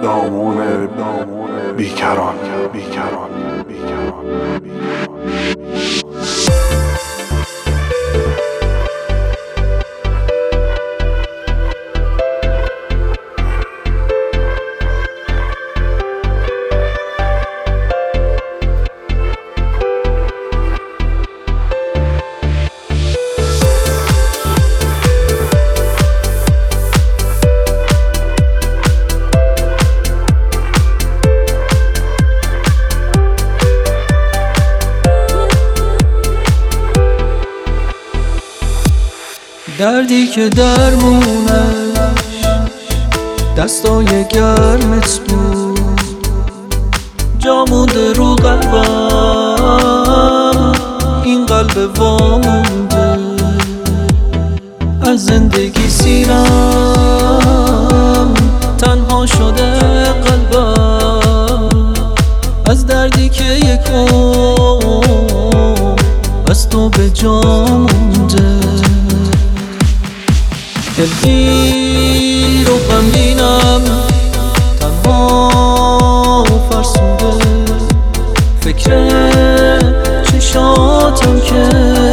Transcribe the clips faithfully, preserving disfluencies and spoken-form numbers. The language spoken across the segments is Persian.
دامون بیکران بیکران بیکران دردی که درمونش دستای گرمت بود، جا مونده رو قلبم، این قلب وامونده. از زندگی سیرم تنها شده قلبم، از دردی که یک عمر از تو به جا مونده. دلگیر و غمگینم، تنها فرسوده، فکر چشاتم که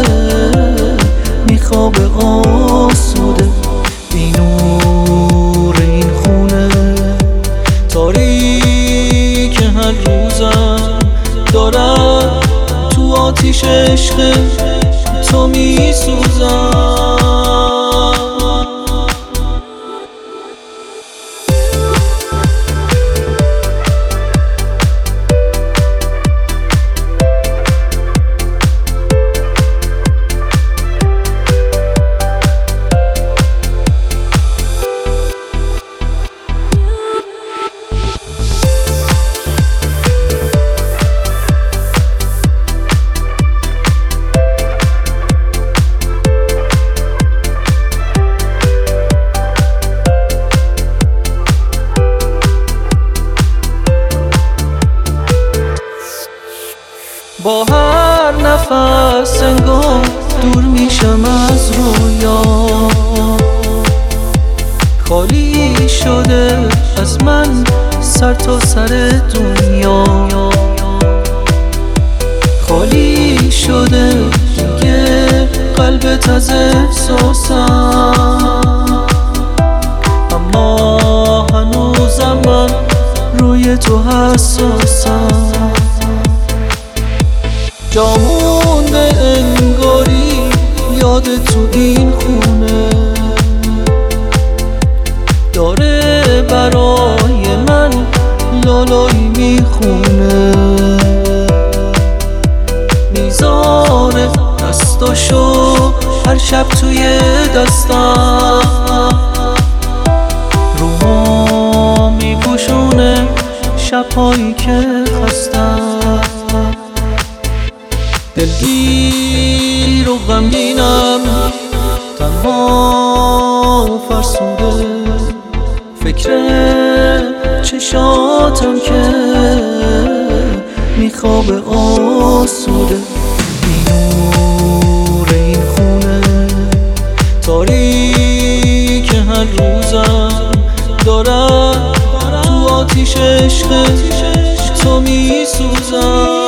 میخوابه آسوده. بی نور این خونه تاریک، هر روزم دارم تو آتیش عشق تو میسوزم. با هر نفس انگار دور میشم از رویا، خالی شده از من سر تا سر دنیا، خالی شده دیگه قلبت از احساسم، اما هنوزم من روی تو حساسم. جا مونده انگاری یاد تو این خونه، داره برای من لالایی میخونه، میذاره دستاشو هر شب توی دستم، روها میپوشونه شبهایی که خستم. دلگیر و غمگینم، تنها فرسوده، فکر چشاتم که میخوابه آسوده. بی نور این خونه تاریک، هر روزم دارم تو آتیش عشق تو میسوزم.